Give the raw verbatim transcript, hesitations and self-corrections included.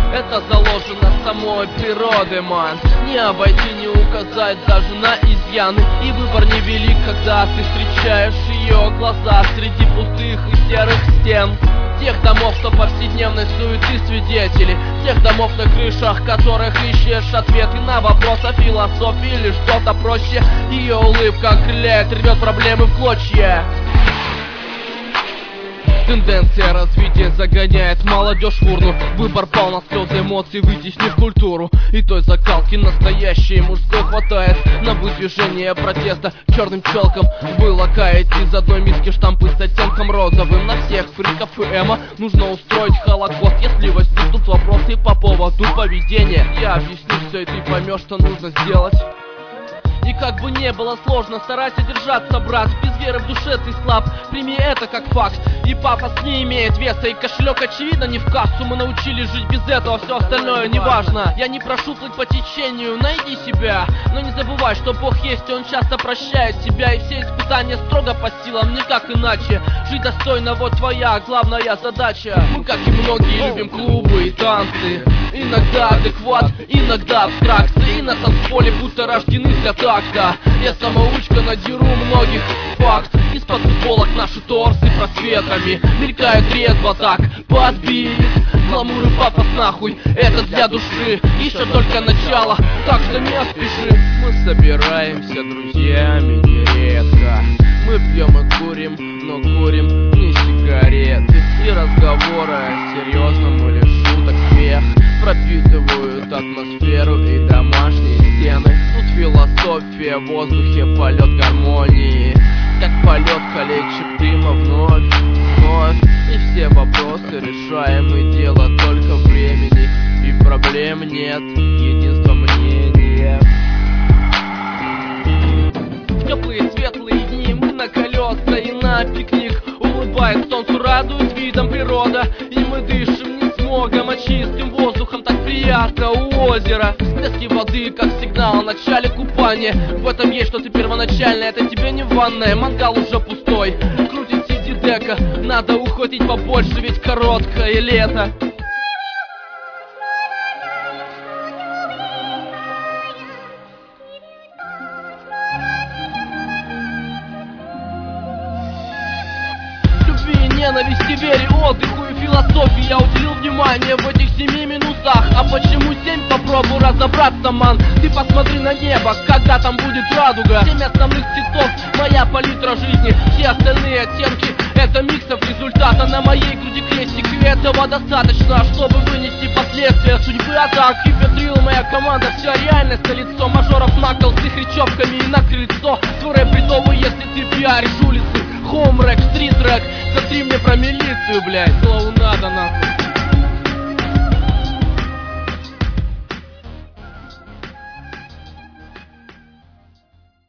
Это заложено самой природой, ман. Не обойти, не указать даже на изъяны. И выбор невелик, когда ты встречаешь ее глаза среди пустых и серых стен. Тех домов, что повседневной суеты свидетели. Тех домов, на крышах которых ищешь ответы на вопросы о философии или что-то проще. Ее улыбка окрыляет, рвет проблемы в клочья. Тенденция развития загоняет молодежь в урну. Выбор пал на слезы эмоций, вытеснив культуру. И той закалки настоящей мужской хватает на выдвижение протеста черным челком. Было каять из одной миски штампы с оттенком розовым. На всех фриков и эмо нужно устроить холокост. Если возникнут вопросы по поводу поведения, я объясню все, и ты поймешь, что нужно сделать. И как бы не было сложно, старайся держаться, брат. Без веры в душе ты слаб, прими это как факт. И пафос не имеет веса, и кошелек очевидно не в кассу. Мы научились жить без этого, все остальное не важно. Я не прошу плыть по течению, найди себя. Но не забывай, что Бог есть, и Он часто прощает тебя. И все испытания строго по силам, никак иначе. Жить достойно, вот твоя главная задача. Мы, как и многие, любим клубы и танцы. Иногда адекват, иногда абстракции. И на танцполе будто рождены для такта. Я самоучка, надеру многих, факт. Из-под футболок наши торсы просветами мелькают резво так, подбит. Гламур и пафос нахуй, это для души. Еще только начало, так что не спеши. Мы собираемся друзьями нередко. Мы пьем и курим, но курим не сигареты. И разговоры о серьезном или шуток смех пропитывают атмосферу и домашние стены. Тут философия в воздухе, полет гармонии, как полет колечек дыма вновь, вновь. И все вопросы решаемы, дело только времени. И проблем нет, единство мнения. В теплые светлые дни мы на колеса и на пикник. Улыбает солнцу, радует видом природа. И мы дышим не смогом, а чистым воздухом. Так приятно у озера. Всплески воды, как сигнал о начале купания. В этом есть что-то первоначальное, это тебе не ванная. Мангал уже пустой, крутит сидидека. Надо ухватить побольше, ведь короткое лето. Ненависти, вере, отдыху и философии я уделил внимание в этих семи минусах. А почему семь? Попробуй разобраться, ман. Ты посмотри на небо, когда там будет радуга. Семь основных цветов, моя палитра жизни. Все остальные оттенки — это миксов результата. На моей груди крестик, и этого достаточно, чтобы вынести последствия судьбы. А так, хиппетрил, моя команда, вся реальность на лицо. Мажоров накол с их речевками и на крыльцо. Свой рэп бредовый, если ты пиаришь улицы. Хоум рэк, стрит рэк, смотри мне про милицию, блядь, клоунада нахуй.